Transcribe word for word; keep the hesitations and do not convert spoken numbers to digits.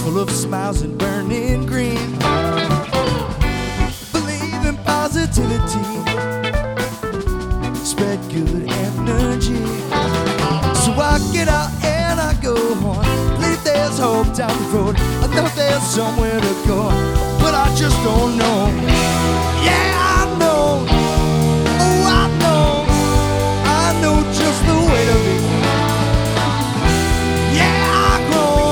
full of smiles and burning green. Believe in positivity, spread good energy. So I get out and I go on. Believe there's hope down the road. I know there's somewhere to go, but I just don't know. Yeah.